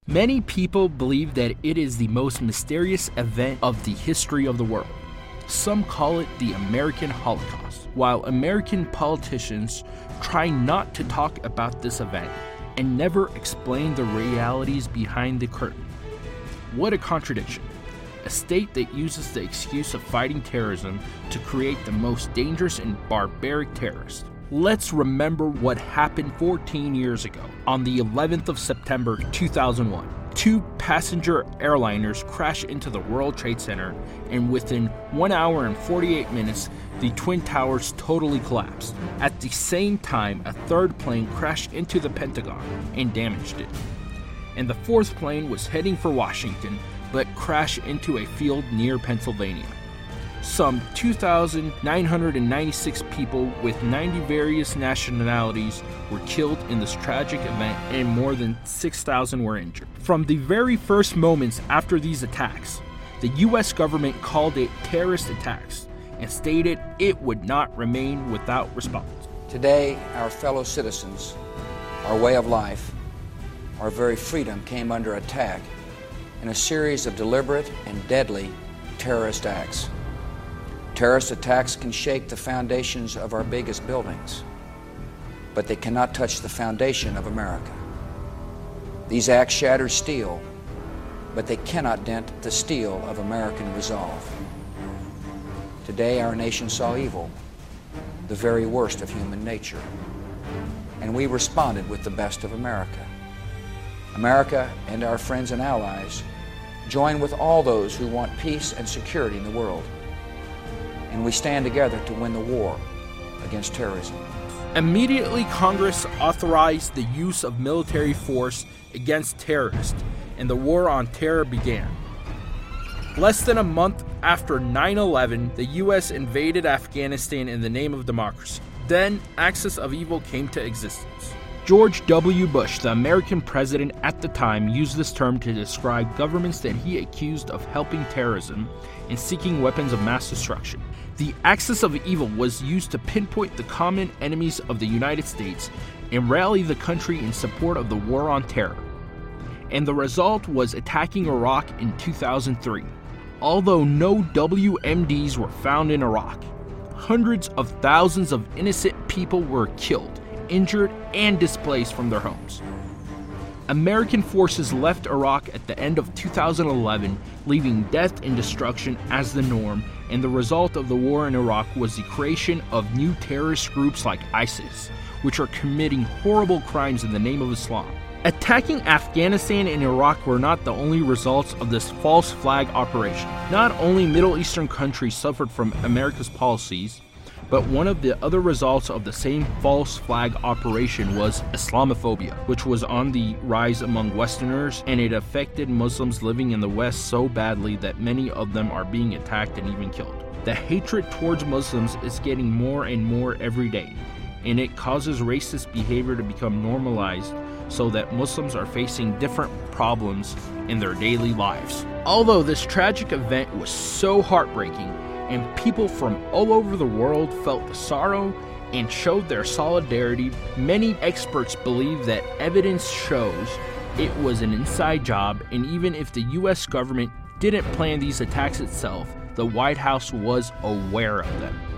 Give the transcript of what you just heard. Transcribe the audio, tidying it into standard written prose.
Many people believe that it is the most mysterious event of the history of the world. Some call it the American Holocaust, while American politicians try not to talk about this event and never explain the realities behind the curtain. What a contradiction. A state that uses the excuse of fighting terrorism to create the most dangerous and barbaric terrorists. Let's remember what happened 14 years ago. On the 11th of September 2001, two passenger airliners crashed into the World Trade Center, and within 1 hour and 48 minutes, the Twin Towers totally collapsed. At the same time, a third plane crashed into the Pentagon and damaged it. And the fourth plane was heading for Washington, but crashed into a field near Pennsylvania. Some 2,996 people with 90 various nationalities were killed in this tragic event, and more than 6,000 were injured. From the very first moments after these attacks, the U.S. government called it terrorist attacks and stated it would not remain without response. Today, our fellow citizens, our way of life, our very freedom came under attack in a series of deliberate and deadly terrorist acts. Terrorist attacks can shake the foundations of our biggest buildings, but they cannot touch the foundation of America. These acts shatter steel, but they cannot dent the steel of American resolve. Today, our nation saw evil, the very worst of human nature, and we responded with the best of America. America and our friends and allies join with all those who want peace and security in the world, and we stand together to win the war against terrorism. Immediately, Congress authorized the use of military force against terrorists, and the war on terror began. Less than a month after 9/11, the U.S. invaded Afghanistan in the name of democracy. Then, axis of evil came to existence. George W. Bush, the American president at the time, used this term to describe governments that he accused of helping terrorism and seeking weapons of mass destruction. The axis of evil was used to pinpoint the common enemies of the United States and rally the country in support of the war on terror. And the result was attacking Iraq in 2003. Although no WMDs were found in Iraq, hundreds of thousands of innocent people were killed, injured, and displaced from their homes. American forces left Iraq at the end of 2011, leaving death and destruction as the norm, and the result of the war in Iraq was the creation of new terrorist groups like ISIS, which are committing horrible crimes in the name of Islam. Attacking Afghanistan and Iraq were not the only results of this false flag operation. Not only Middle Eastern countries suffered from America's policies, but one of the other results of the same false flag operation was Islamophobia, which was on the rise among Westerners, and it affected Muslims living in the West so badly that many of them are being attacked and even killed. The hatred towards Muslims is getting more and more every day, and it causes racist behavior to become normalized so that Muslims are facing different problems in their daily lives. Although this tragic event was so heartbreaking, and people from all over the world felt the sorrow and showed their solidarity, many experts believe that evidence shows it was an inside job, and even if the U.S. government didn't plan these attacks itself, the White House was aware of them.